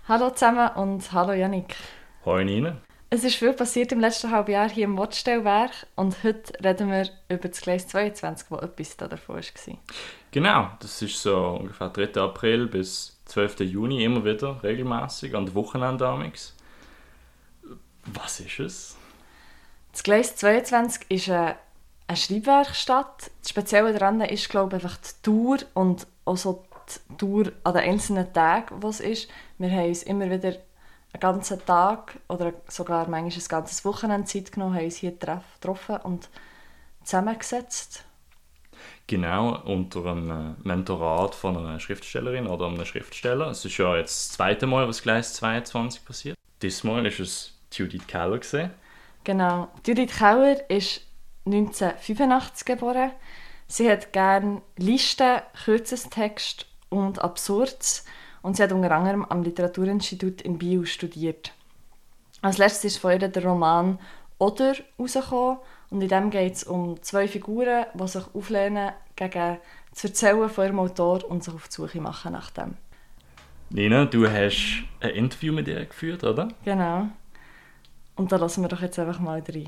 Hallo zusammen und hallo Yannick. Hallo Nina. Es ist viel passiert im letzten halben Jahr hier im Wortstellwerk und heute reden wir über das Gleis 22, wo etwas davon war. Genau, das ist so ungefähr 3. April bis 12. Juni immer wieder regelmäßig an den Wochenenden amigs. Was ist es? Das Gleis 22 ist eine Schreibwerkstatt. Das Spezielle daran ist, glaube ich, einfach die Tour und auch so die Tour an den einzelnen Tagen, die es ist. Wir haben uns immer wieder einen ganzen Tag oder sogar manchmal ein ganzes Wochenende Zeit genommen, haben uns hier getroffen und zusammengesetzt. Genau, unter einem Mentorat von einer Schriftstellerin oder einem Schriftsteller. Es ist ja jetzt das zweite Mal, was Gleis 22 passiert. Diesmal war es Judith Keller gewesen. Genau. Judith Keller ist 1985 geboren. Sie hat gerne Listen, Kürzestext und Absurds und sie hat unter anderem am Literaturinstitut in Biel studiert. Als letztes ist von ihr der Roman «Oder» herausgekommen und in dem geht es um zwei Figuren, die sich auflehnen gegen das Erzählen von ihrem Autor und sich auf die Suche machen nach dem. Nina, du hast ein Interview mit ihr geführt, oder? Genau. Und da lassen wir doch jetzt einfach mal rein.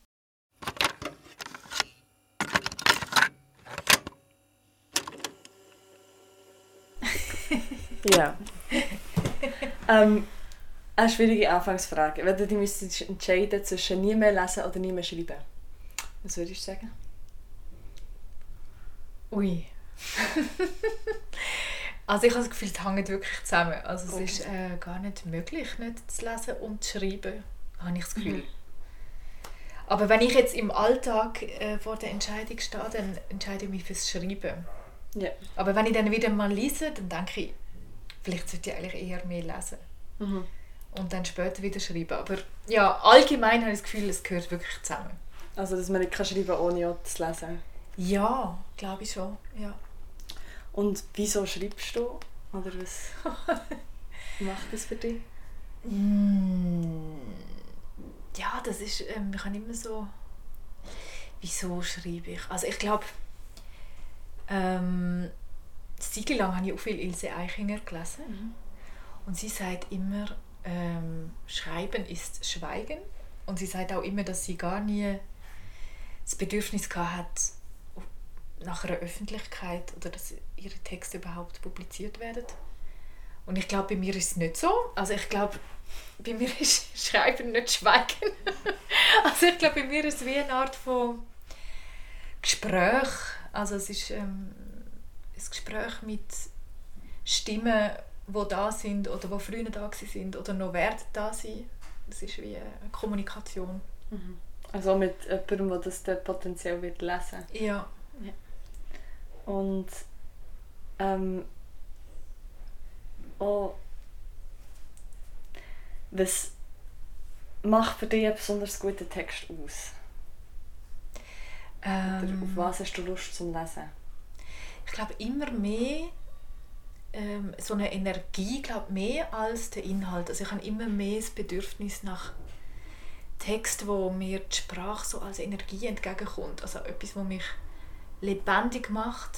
Ja. Eine schwierige Anfangsfrage. Wenn du dich müsstest entscheiden zwischen nie mehr lesen oder nie mehr schreiben, was würdest du sagen? Ui. Also ich habe das Gefühl, es hängt wirklich zusammen. Also es ist gar nicht möglich, nicht zu lesen und zu schreiben, habe ich das Gefühl. Mhm. Aber wenn ich jetzt im Alltag vor der Entscheidung stehe, dann entscheide ich mich fürs Schreiben. Ja. Aber wenn ich dann wieder mal lese, dann denke ich, vielleicht sollte ich eigentlich eher mehr lesen. Mhm. Und dann später wieder schreiben. Aber ja, allgemein habe ich das Gefühl, es gehört wirklich zusammen. Also, dass man nicht schreiben kann, ohne auch zu lesen? Ja, glaube ich schon. Ja. Und wieso schreibst du? Oder was macht das für dich? Ja, das ist, ich habe immer so... Wieso schreibe ich? Also ich glaube... Zeit lang habe ich auch viel Ilse Eichinger gelesen. Mhm. Und sie sagt immer, Schreiben ist Schweigen. Und sie sagt auch immer, dass sie gar nie das Bedürfnis hat nach einer Öffentlichkeit oder dass ihre Texte überhaupt publiziert werden. Und ich glaube, bei mir ist es nicht so. Also ich glaube, bei mir ist Schreiben nicht Schweigen. Also ich glaube, bei mir ist es wie eine Art von Gespräch. Also es ist ein Gespräch mit Stimmen, die da sind oder die früher da sind oder noch werden da sein. Das ist wie eine Kommunikation. Mhm. Also mit jemandem, der das dort potenziell wird lesen. Ja. Ja. Und was macht für dich einen besonders guten Text aus? Oder auf was hast du Lust zum Lesen? Ich glaube immer mehr so eine Energie, mehr als der Inhalt. Also ich habe immer mehr das Bedürfnis nach Text, wo mir die Sprache so als Energie entgegenkommt. Also etwas, was mich lebendig macht,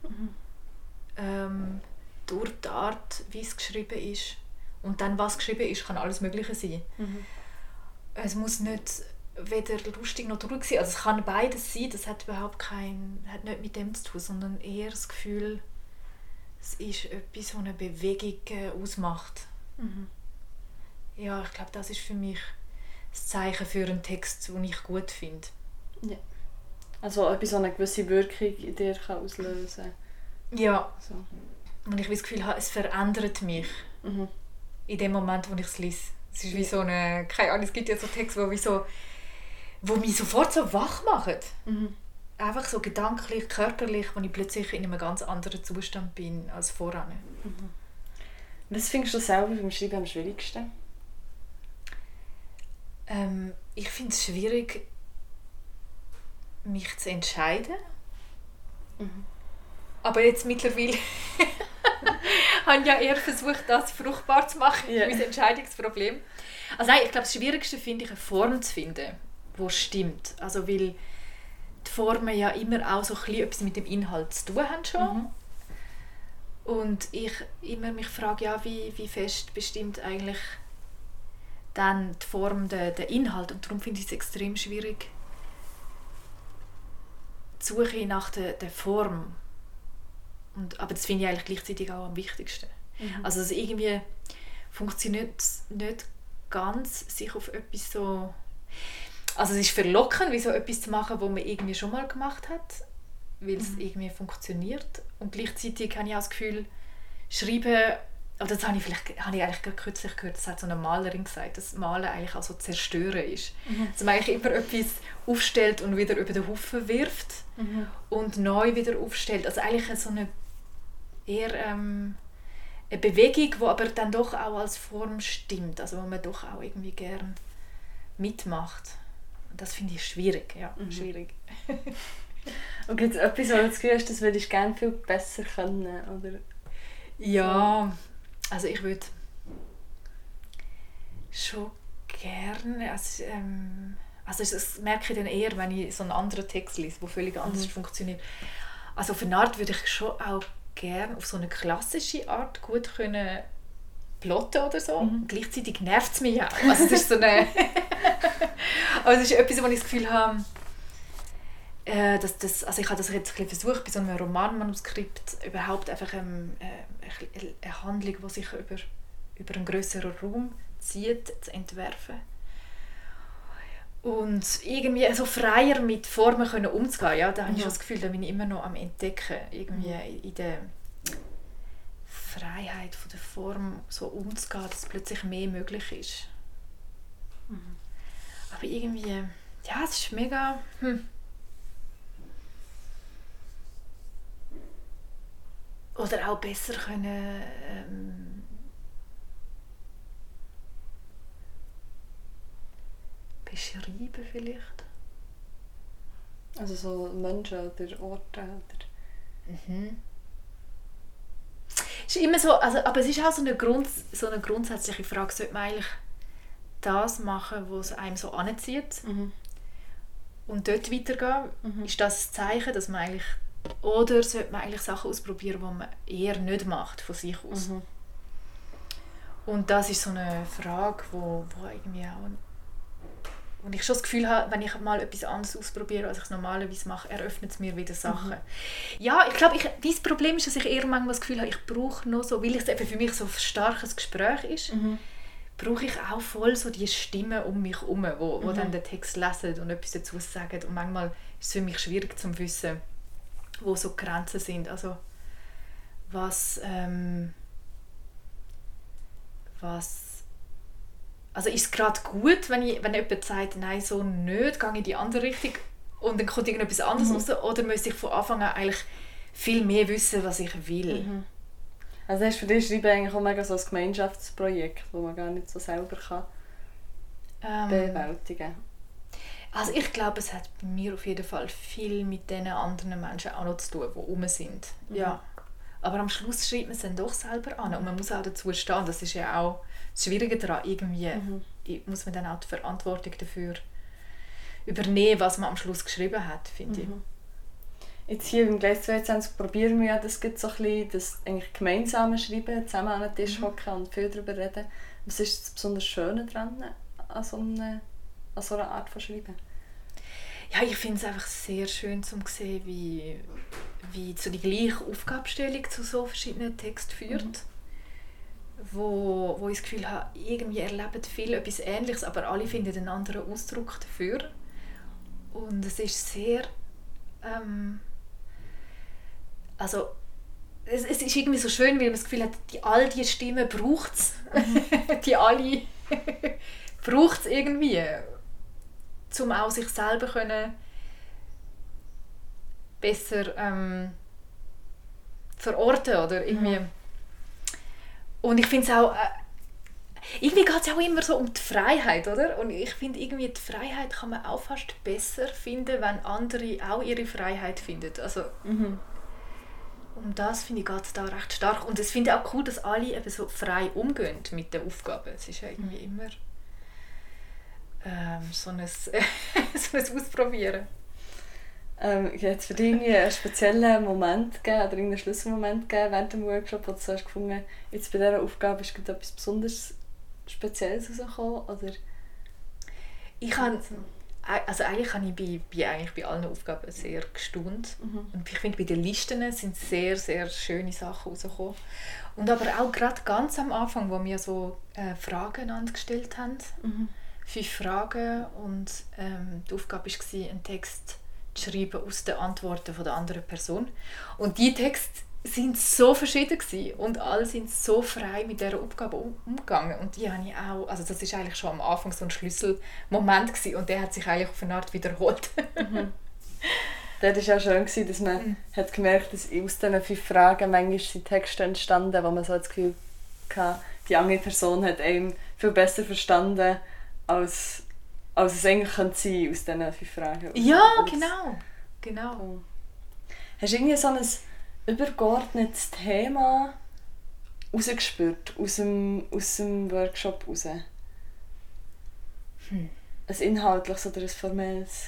durch die Art, wie es geschrieben ist. Und dann, was geschrieben ist, kann alles Mögliche sein. Mhm. Es muss nicht weder lustig noch traurig sein. Also es kann beides sein, das hat nicht mit dem zu tun, sondern eher das Gefühl, es ist etwas, das eine Bewegung ausmacht. Mhm. Ja, ich glaube, das ist für mich das Zeichen für einen Text, den ich gut finde. Ja. Also etwas, das eine gewisse Wirkung in dir auslösen kann. Ja. So. Und ich habe das Gefühl, es verändert mich in dem Moment, wo ich es lese. Es ist wie so eine, keine Ahnung, es gibt ja so Texte, die mich sofort so wach machen. Mhm. Einfach so gedanklich, körperlich, wo ich plötzlich in einem ganz anderen Zustand bin als vorher. Mhm. Was findest du selber beim Schreiben am schwierigsten? Ich finde es schwierig, mich zu entscheiden. Mhm. Aber jetzt mittlerweile habe ich ja eher versucht, das fruchtbar zu machen, mein Entscheidungsproblem. Also nein, ich glaube, das Schwierigste finde ich, eine Form zu finden, die stimmt. Also weil die Formen ja immer auch so etwas mit dem Inhalt zu tun haben schon. Mhm. Und ich immer mich frage, ja, wie fest bestimmt eigentlich dann die Form der Inhalt. Und darum finde ich es extrem schwierig, die Suche nach der Form. Aber das finde ich eigentlich gleichzeitig auch am wichtigsten. Also es irgendwie funktioniert nicht ganz, sich auf etwas so... Also es ist verlockend, wie so etwas zu machen, was man irgendwie schon mal gemacht hat, weil es irgendwie funktioniert. Und gleichzeitig habe ich auch das Gefühl, schreiben, oder das habe ich eigentlich gerade kürzlich gehört, das hat so eine Malerin gesagt, dass Malen eigentlich auch so zerstören ist. Dass man eigentlich immer etwas aufstellt und wieder über den Haufen wirft und neu wieder aufstellt. Also eigentlich so eine eher eine Bewegung, die aber dann doch auch als Form stimmt, also wo man doch auch irgendwie gern mitmacht. Und das finde ich schwierig, ja, schwierig. Und gibt es etwas, wo du das Gefühl hast, das würdest du gerne viel besser können, oder? Ja, also ich würde schon gerne, also das merke ich dann eher, wenn ich so einen anderen Text lese, der völlig anders funktioniert. Also auf eine Art würde ich schon auch gerne auf so eine klassische Art gut können plotten oder so. Gleichzeitig nervt es mich auch. Also es ist so eine aber es ist etwas, wo ich das Gefühl habe, also ich habe das jetzt ein bisschen versucht, bei so einem Romanmanuskript überhaupt einfach eine Handlung, die sich über einen grösseren Raum zieht, zu entwerfen. Und irgendwie so freier mit Formen können umzugehen. Ja, da habe ich schon das Gefühl, da bin ich immer noch am Entdecken, irgendwie in der Freiheit von der Form so umzugehen, dass plötzlich mehr möglich ist. Aber irgendwie, ja, es ist mega... Oder auch besser können beschreiben vielleicht. Also so Menschen oder Orte oder... Es ist immer so, also, aber es ist auch so eine grundsätzliche Frage, sollte man eigentlich das machen, was einem so anzieht und dort weitergehen? Ist das ein Zeichen, dass man eigentlich... Oder sollte man eigentlich Sachen ausprobieren, die man eher nicht macht, von sich aus? Und das ist so eine Frage, wo irgendwie auch... Und ich schon das Gefühl habe, wenn ich mal etwas anderes ausprobiere, als ich es normalerweise mache, eröffnet es mir wieder Sachen. Ja, ich glaube, mein Problem ist, dass ich eher manchmal das Gefühl habe, ich brauche noch so, weil es eben für mich so ein starkes Gespräch ist, brauche ich auch voll so die Stimmen um mich herum, wo dann den Text lesen und etwas dazu sagen. Und manchmal ist es für mich schwierig zu wissen, wo so die Grenzen sind. Also also ist es gerade gut, wenn jemand sagt, nein, so nicht, gehe in die andere Richtung und dann kommt irgendetwas anderes raus, oder müsste ich von Anfang an eigentlich viel mehr wissen, was ich will? Also das ist für dich Schreiben eigentlich auch mega so ein Gemeinschaftsprojekt, das man gar nicht so selber kann bewältigen kann. Also ich glaube, es hat bei mir auf jeden Fall viel mit den anderen Menschen auch noch zu tun, die rum sind. Ja. Aber am Schluss schreibt man es dann doch selber an und man muss auch dazu stehen. Das ist ja auch das Schwierige daran. Irgendwie muss man dann auch die Verantwortung dafür übernehmen, was man am Schluss geschrieben hat, finde ich. Jetzt hier im Gleis 22 probieren wir ja das so ein bisschen, das eigentlich gemeinsame Schreiben, zusammen an den Tisch hocken und viel darüber reden. Was ist das besonders Schöne daran, an so einer Art von Schreiben? Ja, ich finde es einfach sehr schön zu sehen, wie so die gleiche Aufgabenstellung zu so verschiedenen Texten führt. Wo ich das Gefühl habe, irgendwie erleben viele etwas Ähnliches, aber alle finden einen anderen Ausdruck dafür. Und es ist sehr... also es ist irgendwie so schön, weil man das Gefühl hat, all diese Stimmen braucht es. Die alle braucht es irgendwie, um auch sich selber besser verorten oder irgendwie. Und ich finde es auch, irgendwie geht es auch immer so um die Freiheit, oder? Und ich finde irgendwie, die Freiheit kann man auch fast besser finden, wenn andere auch ihre Freiheit finden. Also, um das, finde ich, geht es da recht stark. Und ich finde auch cool, dass alle eben so frei umgehen mit den Aufgaben. Es ist ja irgendwie immer so ein Ausprobieren. Hat es für dich irgendwie einen speziellen Moment gegeben oder irgendeinen Schlüsselmoment gegeben während dem Workshop, wo du so hast gefunden, jetzt bei dieser Aufgabe ist gerade etwas besonders Spezielles rausgekommen? Oder? Eigentlich habe ich eigentlich bei allen Aufgaben sehr gestaunt. Und ich finde, bei den Listen sind sehr, sehr schöne Sachen rausgekommen. Und aber auch gerade ganz am Anfang, wo wir so Fragen gestellt haben. 5 Fragen und die Aufgabe war, einen Text zu schreiben aus den Antworten von der anderen Person. Und die Texte sind so verschieden gewesen und alle sind so frei mit dieser Aufgabe umgegangen. Und die habe ich auch, also das war eigentlich schon am Anfang so ein Schlüsselmoment gewesen, und der hat sich eigentlich auf eine Art wiederholt. Das war auch schön, dass man hat gemerkt, dass aus diesen 5 Fragen manchmal sind Texte entstanden, wo man so das Gefühl hatte, die andere Person hat einen viel besser verstanden, als es eigentlich sein könnte aus diesen 5 Fragen. Ja, genau. Hast du irgendwie so ein übergeordnetes Thema rausgespürt aus dem Workshop raus? Ein inhaltliches oder ein formelles?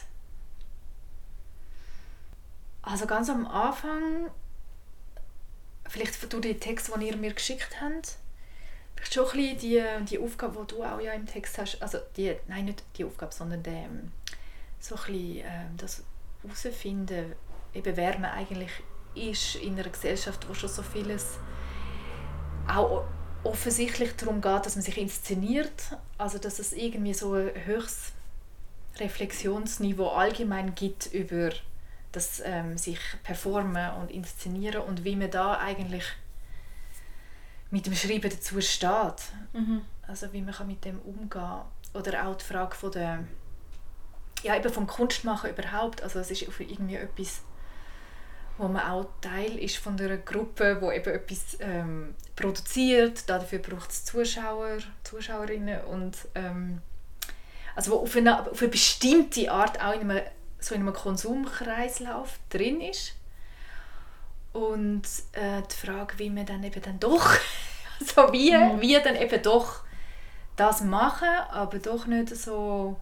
Also ganz am Anfang, vielleicht durch die Texte, die ihr mir geschickt habt, vielleicht schon ein bisschen die Aufgabe, die du auch ja im Text hast, also nicht die Aufgabe, sondern so ein bisschen das herausfinden, eben wer man eigentlich ist in einer Gesellschaft, wo schon so vieles auch offensichtlich darum geht, dass man sich inszeniert, also dass es irgendwie so ein höchstes Reflexionsniveau allgemein gibt über das sich performen und inszenieren und wie man da eigentlich mit dem Schreiben dazu steht. Also wie man mit dem umgehen kann. Oder auch die Frage eben vom Kunstmachen überhaupt. Also es ist irgendwie etwas, wo man auch Teil ist von einer Gruppe, die eben etwas produziert. Dafür braucht es Zuschauer, Zuschauerinnen und also wo auf eine bestimmte Art auch in einem Konsumkreislauf drin ist. Und die Frage, wie man dann eben dann doch, also wie dann eben doch das machen, aber doch nicht so,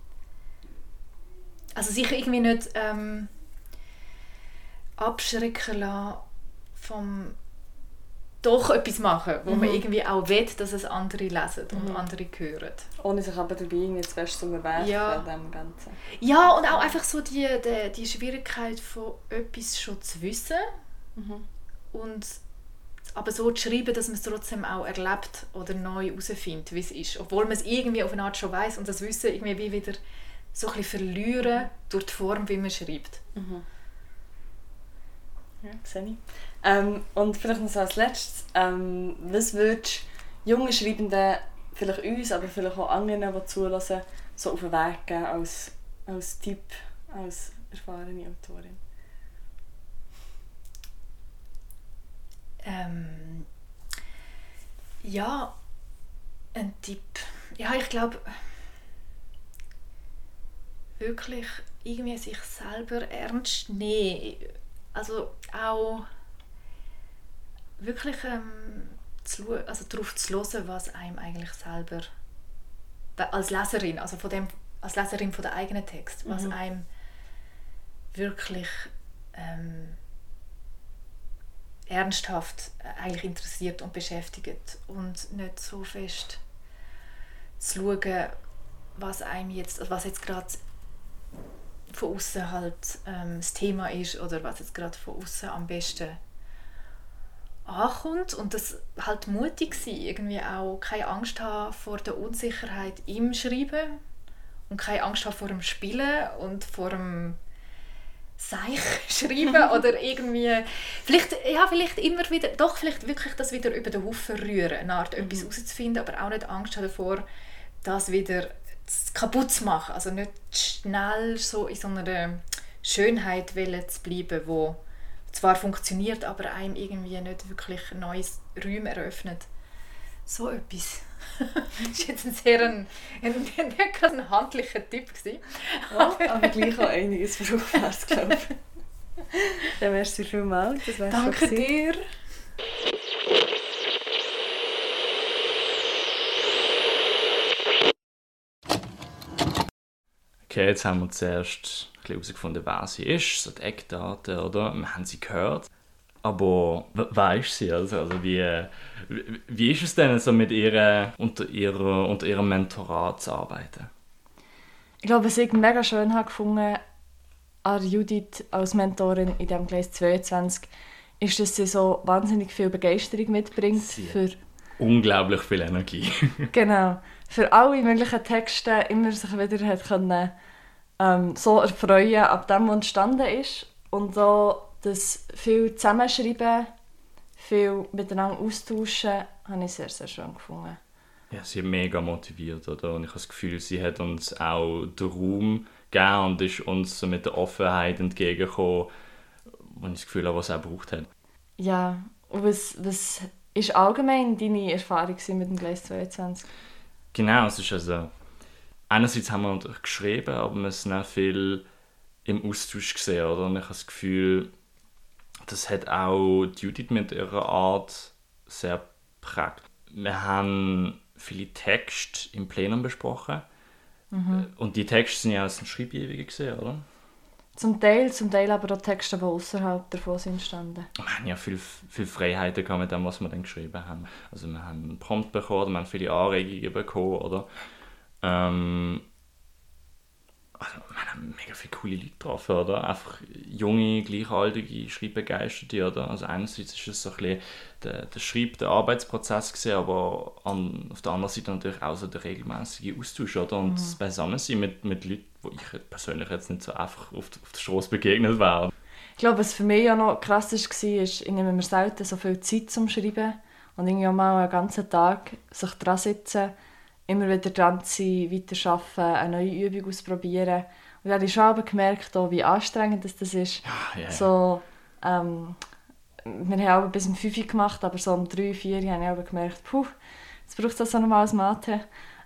also sich irgendwie nicht abschrecken lassen vom doch etwas machen, wo man irgendwie auch will, dass es andere lesen und andere hören. Ohne sich aber dabei jetzt fest zu überwerfen dem Ganzen. Ja, und auch einfach so die Schwierigkeit von etwas schon zu wissen und aber so zu schreiben, dass man es trotzdem auch erlebt oder neu herausfindet, wie es ist. Obwohl man es irgendwie auf eine Art schon weiss und das Wissen irgendwie wie wieder so ein bisschen verlieren durch die Form, wie man schreibt. Ja, sehe ich. Und vielleicht noch so als Letztes, was würdest du jungen Schreibenden, vielleicht uns, aber vielleicht auch anderen, die zulassen, so auf den Weg geben als Tipp, als erfahrene Autorin? Ja, ein Tipp. Ja, ich glaube, wirklich irgendwie sich selber ernst nehmen. Also auch wirklich darauf zu hören, was einem eigentlich selber als Leserin, also als Leserin von der eigenen Text, was einem wirklich ernsthaft eigentlich interessiert und beschäftigt und nicht so fest zu schauen, was jetzt gerade von außen halt das Thema ist oder was jetzt gerade von außen am besten ankommt und das halt mutig sein, irgendwie auch keine Angst haben vor der Unsicherheit im Schreiben und keine Angst haben vor dem Spielen und vor dem Seich schreiben oder irgendwie vielleicht immer wieder, doch vielleicht wirklich das wieder über den Haufen rühren, eine Art etwas herauszufinden, aber auch nicht Angst haben davor, das wieder kaputt zu machen, also nicht schnell so in so einer Schönheit zu bleiben, wo zwar funktioniert, aber einem irgendwie nicht wirklich neues Räume eröffnet. So etwas. Das war jetzt ein handlicher Tipp. Ja, aber gleich auch einiges Fruchtbares, glaube ich. Dann merci vielmals. Danke dir. Okay, jetzt haben wir zuerst herausgefunden, wer sie ist, so die Eckdaten, oder? Wir haben sie gehört. Aber wer ist sie? Also wie ist es denn, so mit ihr unter ihrem Mentorat zu arbeiten? Ich glaube, was ich mega schön habe gefunden an Judith als Mentorin in diesem Gleis 22, ist, dass sie so wahnsinnig viel Begeisterung mitbringt. Für unglaublich viel Energie. Genau. Für alle möglichen Texte immer sich wieder hat können, so erfreuen ab dem, was entstanden ist. Und auch das viel Zusammenschreiben, viel miteinander austauschen, habe ich sehr, sehr schön gefunden. Ja, sie hat mega motiviert, oder? Und ich habe das Gefühl, sie hat uns auch den Raum gegeben und ist uns so mit der Offenheit entgegengekommen, wo ich das Gefühl habe, was sie auch gebraucht hat. Ja, und was ist allgemein deine Erfahrung mit dem Gleis 22? Genau, es ist also... Einerseits haben wir natürlich geschrieben, aber wir sind auch viel im Austausch gesehen, oder? Und ich habe das Gefühl, das hat auch Judith mit ihrer Art sehr geprägt. Wir haben viele Texte im Plenum besprochen. Und die Texte sind ja aus dem Schreibewegen gesehen, oder? Zum Teil aber auch Texte, die außerhalb davon sind entstanden. Wir haben ja viel Freiheiten gehabt mit dem, was wir dann geschrieben haben. Also wir haben einen Prompt bekommen, wir haben viele Anregungen bekommen, oder? Also, wir haben mega viele coole Leute getroffen, oder? Einfach junge, gleichaltrige, Schreibbegeisterte, oder? Also einerseits ist es so ein bisschen der Arbeitsprozess gewesen, aber auf der anderen Seite natürlich auch so der regelmäßige Austausch, oder? Und das Beisammensein mit Leuten, wo ich persönlich jetzt nicht so einfach auf der Straße begegnet wäre. Ich glaube, was für mich auch noch krass war, ich nehme mir selten so viel Zeit zum Schreiben und irgendwie auch mal einen ganzen Tag sich dran sitzen, immer wieder dran sein, weiterarbeiten, eine neue Übung ausprobieren. Und da habe ich schon aber gemerkt, wie anstrengend das ist. Ja. So, wir haben auch bis um 5 Uhr gemacht, aber so um 3, 4 Uhr habe ich auch gemerkt, jetzt braucht es also nochmal ein Mathe.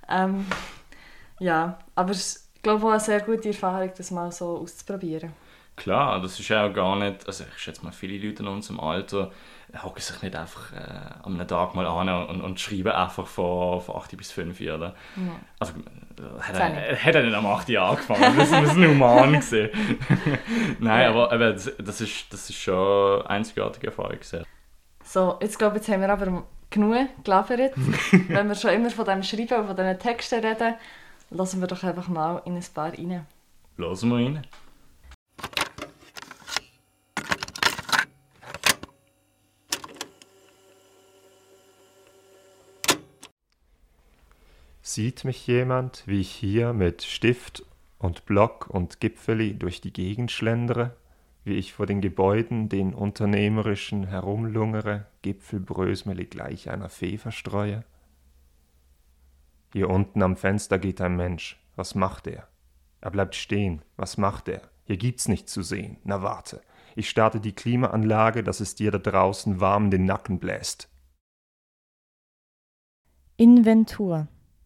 Ja, aber ich glaube auch eine sehr gute Erfahrung, das mal so auszuprobieren. Klar, das ist ja auch gar nicht, also ich schätze mal, viele Leute in unserem Alter hocken sich nicht einfach an einem Tag mal an und schreiben einfach von 8 bis 5 Uhr, oder? Ja. Also hat er nicht am 8 Uhr angefangen, das muss ein Human gewesen. Nein, ja. aber das ist schon eine einzigartige Erfahrung gewesen. So, jetzt haben wir aber genug gelabert. Wenn wir schon immer von dem Schreiben und von diesen Texten reden, lassen wir doch einfach mal in ein paar rein. Lassen wir rein. Sieht mich jemand, wie ich hier mit Stift und Block und Gipfeli durch die Gegend schlendere, wie ich vor den Gebäuden den Unternehmerischen herumlungere, Gipfelbrösmeli gleich einer Fee verstreue? Hier unten am Fenster geht ein Mensch. Was macht er? Er bleibt stehen. Was macht er? Hier gibt's nichts zu sehen. Na warte. Ich starte die Klimaanlage, dass es dir da draußen warm in den Nacken bläst. Inventur.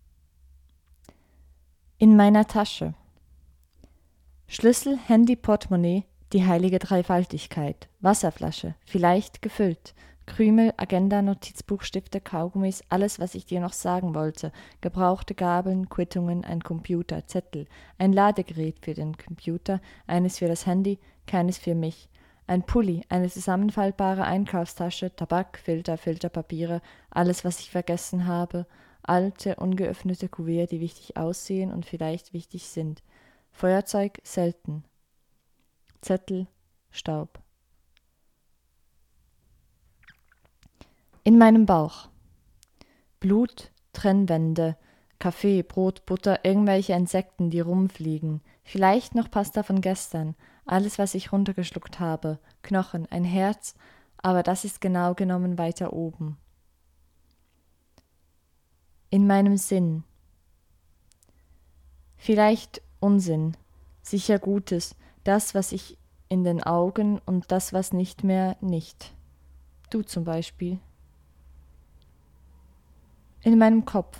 In meiner Tasche. Schlüssel, Handy, Portemonnaie, die heilige Dreifaltigkeit. Wasserflasche, vielleicht gefüllt. Krümel, Agenda, Notizbuch, Stifte, Kaugummis, alles, was ich dir noch sagen wollte. Gebrauchte Gabeln, Quittungen, ein Computer, Zettel, ein Ladegerät für den Computer, eines für das Handy, keines für mich. Ein Pulli, eine zusammenfaltbare Einkaufstasche, Tabak, Filterpapiere, alles, was ich vergessen habe. Alte, ungeöffnete Kuvert, die wichtig aussehen und vielleicht wichtig sind. Feuerzeug selten. Zettel, Staub. In meinem Bauch. Blut, Trennwände, Kaffee, Brot, Butter, irgendwelche Insekten, die rumfliegen. Vielleicht noch Pasta von gestern. Alles, was ich runtergeschluckt habe. Knochen, ein Herz, aber das ist genau genommen weiter oben. In meinem Sinn. Vielleicht Unsinn, sicher Gutes, das, was ich in den Augen und das, was nicht mehr, nicht. Du zum Beispiel. In meinem Kopf.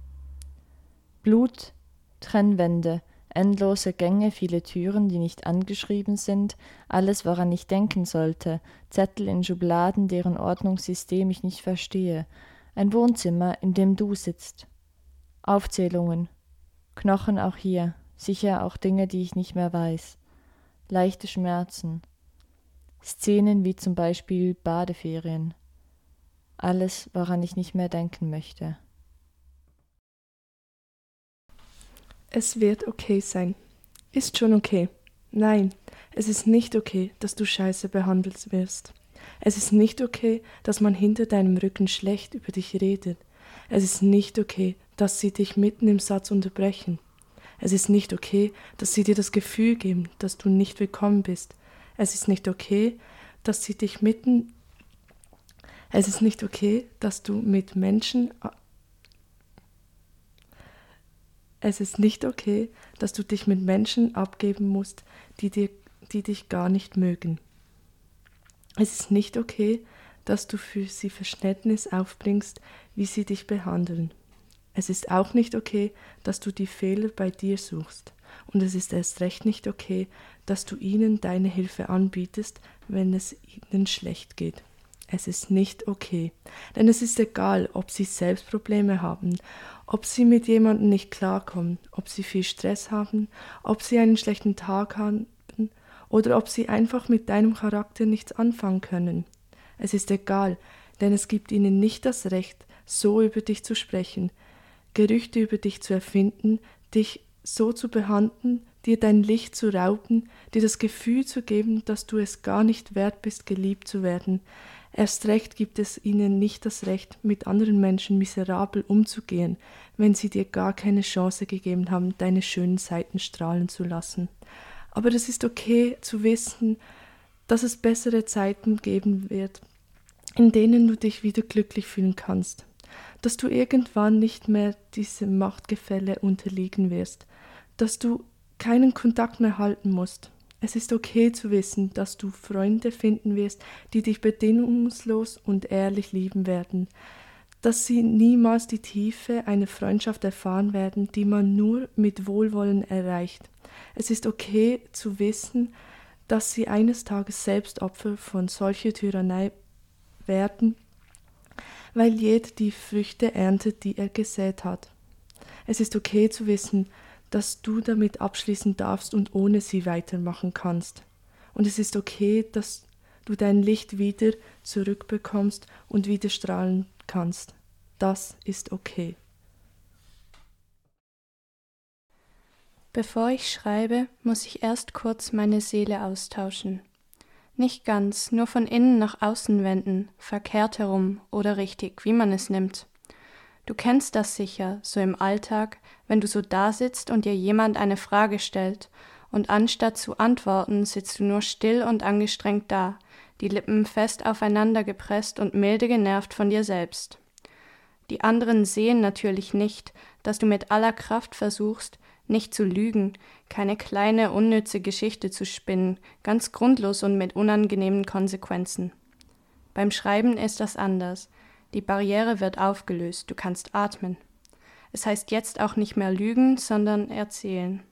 Blut, Trennwände, endlose Gänge, viele Türen, die nicht angeschrieben sind, alles, woran ich denken sollte, Zettel in Schubladen, deren Ordnungssystem ich nicht verstehe, ein Wohnzimmer, in dem du sitzt. Aufzählungen. Knochen auch hier, sicher auch Dinge, die ich nicht mehr weiß. leichte Schmerzen. Szenen wie zum Beispiel Badeferien. Alles, woran ich nicht mehr denken möchte. Es wird okay sein. Ist schon okay. Nein, es ist nicht okay, dass du scheiße behandelt wirst. Es ist nicht okay, dass man hinter deinem Rücken schlecht über dich redet. Es ist nicht okay, dass sie dich mitten im Satz unterbrechen. Es ist nicht okay, dass sie dir das Gefühl geben, dass du nicht willkommen bist. Es ist nicht okay, dass sie dich Es ist nicht okay, dass du mit Menschen... Es ist nicht okay, dass du dich mit Menschen abgeben musst, die dich gar nicht mögen. Es ist nicht okay, dass du für sie Verständnis aufbringst, wie sie dich behandeln. Es ist auch nicht okay, dass du die Fehler bei dir suchst. Und es ist erst recht nicht okay, dass du ihnen deine Hilfe anbietest, wenn es ihnen schlecht geht. Es ist nicht okay, denn es ist egal, ob sie selbst Probleme haben, ob sie mit jemandem nicht klarkommen, ob sie viel Stress haben, ob sie einen schlechten Tag haben oder ob sie einfach mit deinem Charakter nichts anfangen können. Es ist egal, denn es gibt ihnen nicht das Recht, so über dich zu sprechen, Gerüchte über dich zu erfinden, dich so zu behandeln, dir dein Licht zu rauben, dir das Gefühl zu geben, dass du es gar nicht wert bist, geliebt zu werden. Erst recht gibt es ihnen nicht das Recht, mit anderen Menschen miserabel umzugehen, wenn sie dir gar keine Chance gegeben haben, deine schönen Seiten strahlen zu lassen. Aber es ist okay zu wissen, dass es bessere Zeiten geben wird, in denen du dich wieder glücklich fühlen kannst, dass du irgendwann nicht mehr diesem Machtgefälle unterliegen wirst, dass du keinen Kontakt mehr halten musst. Es ist okay zu wissen, dass du Freunde finden wirst, die dich bedingungslos und ehrlich lieben werden, dass sie niemals die Tiefe einer Freundschaft erfahren werden, die man nur mit Wohlwollen erreicht. Es ist okay zu wissen, dass sie eines Tages selbst Opfer von solcher Tyrannei werden, weil jeder die Früchte erntet, die er gesät hat. Es ist okay zu wissen, dass du damit abschließen darfst und ohne sie weitermachen kannst. Und es ist okay, dass du dein Licht wieder zurückbekommst und wieder strahlen kannst. Das ist okay. Bevor ich schreibe, muss ich erst kurz meine Seele austauschen. Nicht ganz, nur von innen nach außen wenden, verkehrt herum oder richtig, wie man es nimmt. Du kennst das sicher, so im Alltag, wenn du so dasitzt und dir jemand eine Frage stellt und anstatt zu antworten, sitzt du nur still und angestrengt da, die Lippen fest aufeinander gepresst und milde genervt von dir selbst. Die anderen sehen natürlich nicht, dass du mit aller Kraft versuchst, nicht zu lügen, keine kleine, unnütze Geschichte zu spinnen, ganz grundlos und mit unangenehmen Konsequenzen. Beim Schreiben ist das anders. Die Barriere wird aufgelöst, du kannst atmen. Es heißt jetzt auch nicht mehr lügen, sondern erzählen.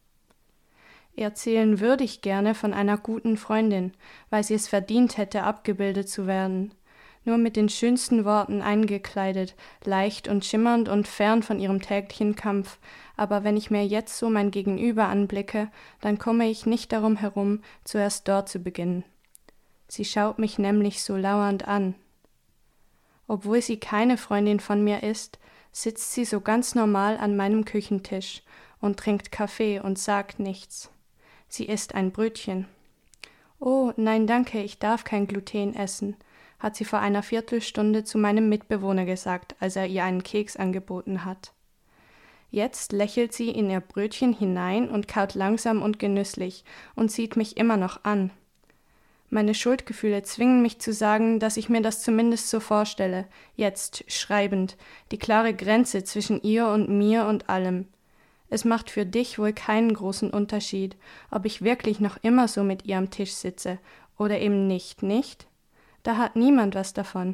Erzählen würde ich gerne von einer guten Freundin, weil sie es verdient hätte, abgebildet zu werden. Nur mit den schönsten Worten eingekleidet, leicht und schimmernd und fern von ihrem täglichen Kampf. Aber wenn ich mir jetzt so mein Gegenüber anblicke, dann komme ich nicht darum herum, zuerst dort zu beginnen. Sie schaut mich nämlich so lauernd an. Obwohl sie keine Freundin von mir ist, sitzt sie so ganz normal an meinem Küchentisch und trinkt Kaffee und sagt nichts. Sie isst ein Brötchen. »Oh, nein, danke, ich darf kein Gluten essen«, hat sie vor einer Viertelstunde zu meinem Mitbewohner gesagt, als er ihr einen Keks angeboten hat. Jetzt lächelt sie in ihr Brötchen hinein und kaut langsam und genüsslich und sieht mich immer noch an. Meine Schuldgefühle zwingen mich zu sagen, dass ich mir das zumindest so vorstelle, jetzt, schreibend, die klare Grenze zwischen ihr und mir und allem. Es macht für dich wohl keinen großen Unterschied, ob ich wirklich noch immer so mit ihr am Tisch sitze oder eben nicht, nicht? Da hat niemand was davon.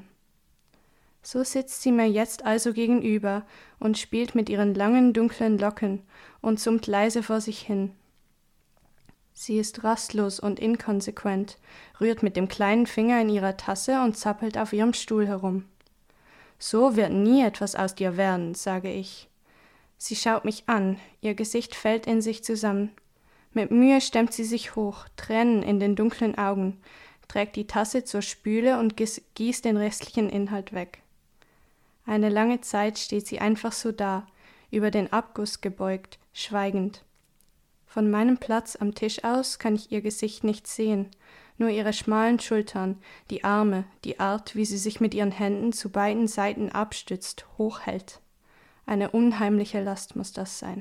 So sitzt sie mir jetzt also gegenüber und spielt mit ihren langen, dunklen Locken und summt leise vor sich hin. Sie ist rastlos und inkonsequent, rührt mit dem kleinen Finger in ihrer Tasse und zappelt auf ihrem Stuhl herum. So wird nie etwas aus dir werden, sage ich. Sie schaut mich an, ihr Gesicht fällt in sich zusammen. Mit Mühe stemmt sie sich hoch, Tränen in den dunklen Augen, trägt die Tasse zur Spüle und gießt den restlichen Inhalt weg. Eine lange Zeit steht sie einfach so da, über den Abguss gebeugt, schweigend. Von meinem Platz am Tisch aus kann ich ihr Gesicht nicht sehen, nur ihre schmalen Schultern, die Arme, die Art, wie sie sich mit ihren Händen zu beiden Seiten abstützt, hochhält. Eine unheimliche Last muss das sein.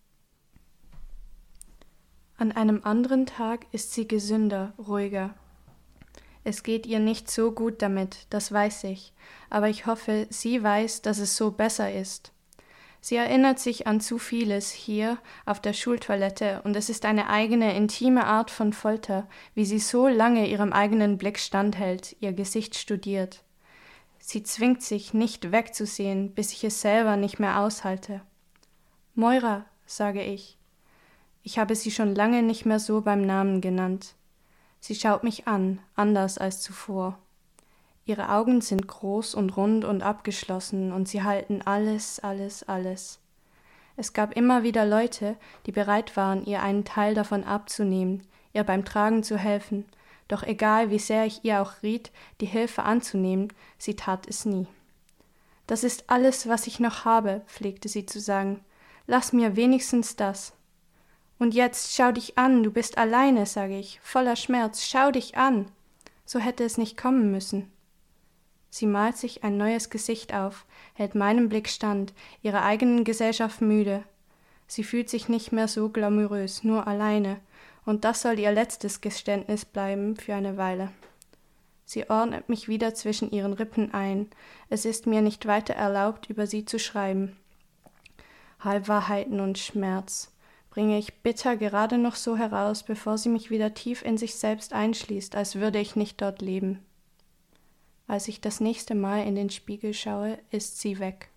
An einem anderen Tag ist sie gesünder, ruhiger. Es geht ihr nicht so gut damit, das weiß ich, aber ich hoffe, sie weiß, dass es so besser ist. Sie erinnert sich an zu vieles hier auf der Schultoilette und es ist eine eigene, intime Art von Folter, wie sie so lange ihrem eigenen Blick standhält, ihr Gesicht studiert. Sie zwingt sich, nicht wegzusehen, bis ich es selber nicht mehr aushalte. »Moira«, sage ich. Ich habe sie schon lange nicht mehr so beim Namen genannt. Sie schaut mich an, anders als zuvor. Ihre Augen sind groß und rund und abgeschlossen und sie halten alles, alles, alles. Es gab immer wieder Leute, die bereit waren, ihr einen Teil davon abzunehmen, ihr beim Tragen zu helfen, doch egal wie sehr ich ihr auch riet, die Hilfe anzunehmen, sie tat es nie. »Das ist alles, was ich noch habe«, pflegte sie zu sagen. »Lass mir wenigstens das.« »Und jetzt schau dich an, du bist alleine«, sage ich, voller Schmerz, »schau dich an!« So hätte es nicht kommen müssen. Sie malt sich ein neues Gesicht auf, hält meinem Blick stand, ihrer eigenen Gesellschaft müde. Sie fühlt sich nicht mehr so glamourös, nur alleine, und das soll ihr letztes Geständnis bleiben für eine Weile. Sie ordnet mich wieder zwischen ihren Rippen ein. Es ist mir nicht weiter erlaubt, über sie zu schreiben. Halbwahrheiten und Schmerz bringe ich bitter gerade noch so heraus, bevor sie mich wieder tief in sich selbst einschließt, als würde ich nicht dort leben. Als ich das nächste Mal in den Spiegel schaue, ist sie weg.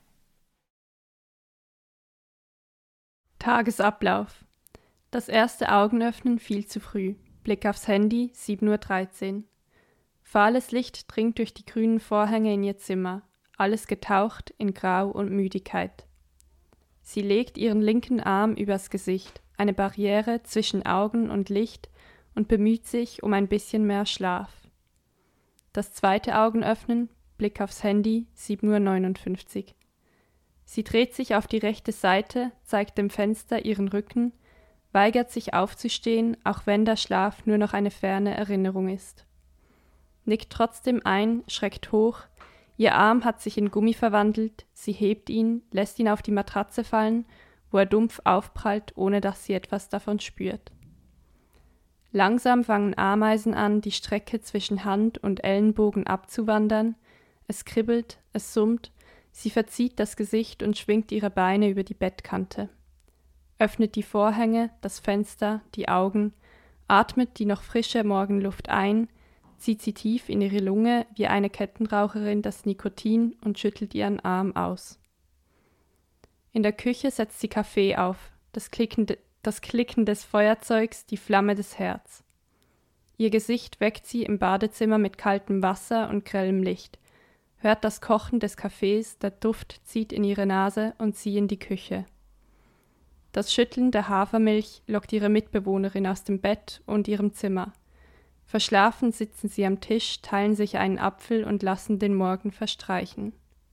Tagesablauf. Das erste Augenöffnen viel zu früh. Blick aufs Handy, 7:13 Uhr. Fahles Licht dringt durch die grünen Vorhänge in ihr Zimmer, alles getaucht in Grau und Müdigkeit. Sie legt ihren linken Arm übers Gesicht, eine Barriere zwischen Augen und Licht, und bemüht sich um ein bisschen mehr Schlaf. Das zweite Augenöffnen, Blick aufs Handy, 7:59 Uhr. Sie dreht sich auf die rechte Seite, zeigt dem Fenster ihren Rücken, weigert sich aufzustehen, auch wenn der Schlaf nur noch eine ferne Erinnerung ist. Nickt trotzdem ein, schreckt hoch, ihr Arm hat sich in Gummi verwandelt, sie hebt ihn, lässt ihn auf die Matratze fallen, wo er dumpf aufprallt, ohne dass sie etwas davon spürt. Langsam fangen Ameisen an, die Strecke zwischen Hand und Ellenbogen abzuwandern. Es kribbelt, es summt, sie verzieht das Gesicht und schwingt ihre Beine über die Bettkante. Öffnet die Vorhänge, das Fenster, die Augen, atmet die noch frische Morgenluft ein, zieht sie tief in ihre Lunge wie eine Kettenraucherin das Nikotin und schüttelt ihren Arm aus. In der Küche setzt sie Kaffee auf, das Klicken des Feuerzeugs, die Flamme des Herds. Ihr Gesicht weckt sie im Badezimmer mit kaltem Wasser und grellem Licht, hört das Kochen des Kaffees, der Duft zieht in ihre Nase und sie in die Küche. Das Schütteln der Hafermilch lockt ihre Mitbewohnerin aus dem Bett und ihrem Zimmer. Verschlafen sitzen sie am Tisch, teilen sich einen Apfel und lassen den Morgen verstreichen.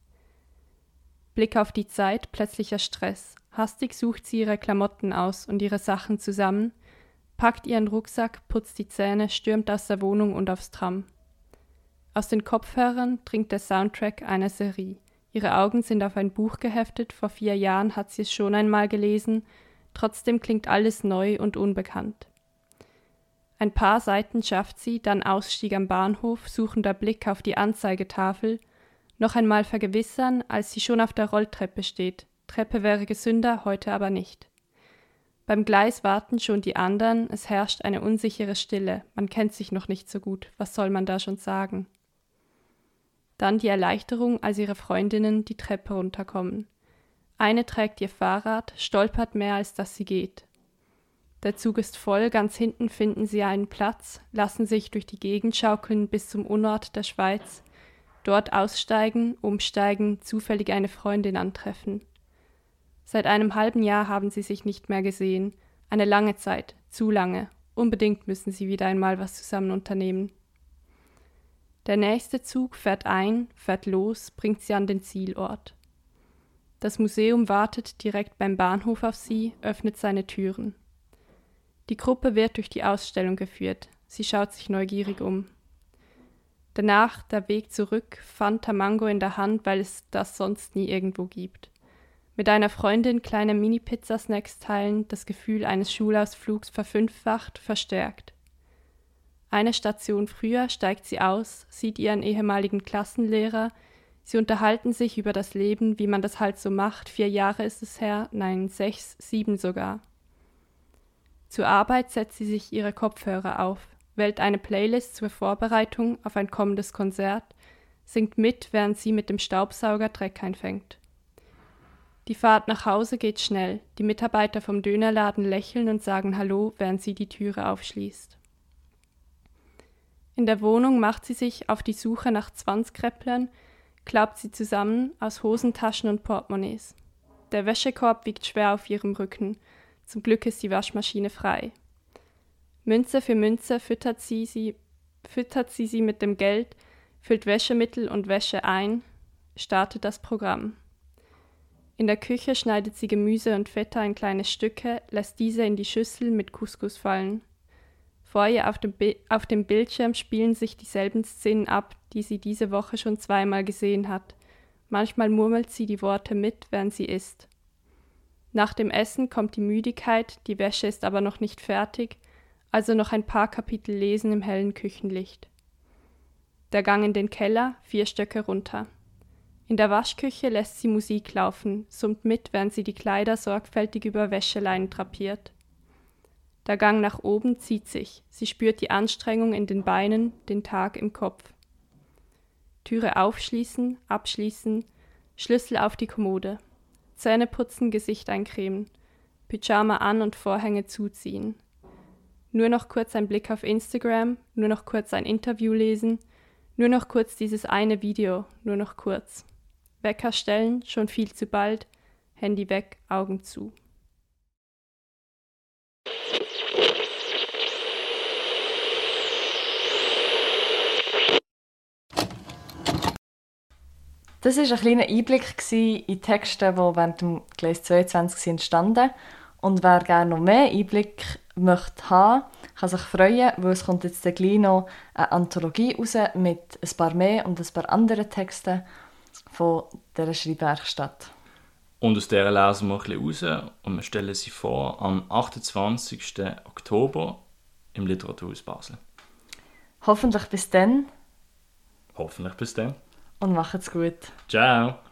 Blick auf die Zeit, plötzlicher Stress. Hastig sucht sie ihre Klamotten aus und ihre Sachen zusammen, packt ihren Rucksack, putzt die Zähne, stürmt aus der Wohnung und aufs Tram. Aus den Kopfhörern dringt der Soundtrack einer Serie. Ihre Augen sind auf ein Buch geheftet, vor 4 Jahren hat sie es schon einmal gelesen, trotzdem klingt alles neu und unbekannt. Ein paar Seiten schafft sie, dann Ausstieg am Bahnhof, suchender Blick auf die Anzeigetafel, noch einmal vergewissern, als sie schon auf der Rolltreppe steht. Treppe wäre gesünder, heute aber nicht. Beim Gleis warten schon die anderen, es herrscht eine unsichere Stille, man kennt sich noch nicht so gut, was soll man da schon sagen? Dann die Erleichterung, als ihre Freundinnen die Treppe runterkommen. Eine trägt ihr Fahrrad, stolpert mehr, als dass sie geht. Der Zug ist voll, ganz hinten finden sie einen Platz, lassen sich durch die Gegend schaukeln bis zum Unort der Schweiz, dort aussteigen, umsteigen, zufällig eine Freundin antreffen. Seit einem halben Jahr haben sie sich nicht mehr gesehen, eine lange Zeit, Zu lange. Unbedingt müssen sie wieder einmal was zusammen unternehmen. Der nächste Zug fährt ein, fährt los, bringt sie an den Zielort. Das Museum wartet direkt beim Bahnhof auf sie, öffnet seine Türen. Die Gruppe wird durch die Ausstellung geführt. Sie schaut sich neugierig um. Danach der Weg zurück, Fanta Mango in der Hand, weil es das sonst nie irgendwo gibt. Mit einer Freundin kleine Mini-Pizzasnacks teilen, das Gefühl eines Schulausflugs verfünffacht, verstärkt. Eine Station früher steigt sie aus, sieht ihren ehemaligen Klassenlehrer. Sie unterhalten sich über das Leben, wie man das halt so macht. 4 Jahre ist es her, nein, 6, 7 sogar. Zur Arbeit setzt sie sich ihre Kopfhörer auf, wählt eine Playlist zur Vorbereitung auf ein kommendes Konzert, singt mit, während sie mit dem Staubsauger Dreck einfängt. Die Fahrt nach Hause geht schnell. Die Mitarbeiter vom Dönerladen lächeln und sagen Hallo, während sie die Türe aufschließt. In der Wohnung macht sie sich auf die Suche nach Zwanzkräpplern, klappt sie zusammen aus Hosentaschen und Portemonnaies. Der Wäschekorb wiegt schwer auf ihrem Rücken. Zum Glück ist die Waschmaschine frei. Münze für Münze füttert sie sie mit dem Geld, füllt Wäschemittel und Wäsche ein, startet das Programm. In der Küche schneidet sie Gemüse und Feta in kleine Stücke, lässt diese in die Schüssel mit Couscous fallen. Vor ihr auf dem Bildschirm spielen sich dieselben Szenen ab, die sie diese Woche schon 2-mal gesehen hat. Manchmal murmelt sie die Worte mit, während sie isst. Nach dem Essen kommt die Müdigkeit, die Wäsche ist aber noch nicht fertig, also noch ein paar Kapitel lesen im hellen Küchenlicht. Der Gang in den Keller, 4 Stöcke runter. In der Waschküche lässt sie Musik laufen, summt mit, während sie die Kleider sorgfältig über Wäscheleinen drapiert. Der Gang nach oben zieht sich. Sie spürt die Anstrengung in den Beinen, den Tag im Kopf. Türe aufschließen, abschließen, Schlüssel auf die Kommode. Zähne putzen, Gesicht eincremen. Pyjama an und Vorhänge zuziehen. Nur noch kurz ein Blick auf Instagram, nur noch kurz ein Interview lesen, nur noch kurz dieses eine Video, nur noch kurz. Wecker stellen, schon viel zu bald, Handy weg, Augen zu. Das war ein kleiner Einblick in Texte, die während dem Gleis 22 entstanden. Und wer gerne noch mehr Einblick möchte haben, kann sich freuen, weil es kommt jetzt gleich noch eine Anthologie raus mit ein paar mehr und ein paar anderen Texten von dieser Schreibwerkstatt. Und aus dieser lesen wir ein bisschen raus und wir stellen sie vor am 28. Oktober im Literaturhaus Basel. Hoffentlich bis dann Hoffentlich bis dann. und macht's gut. Ciao.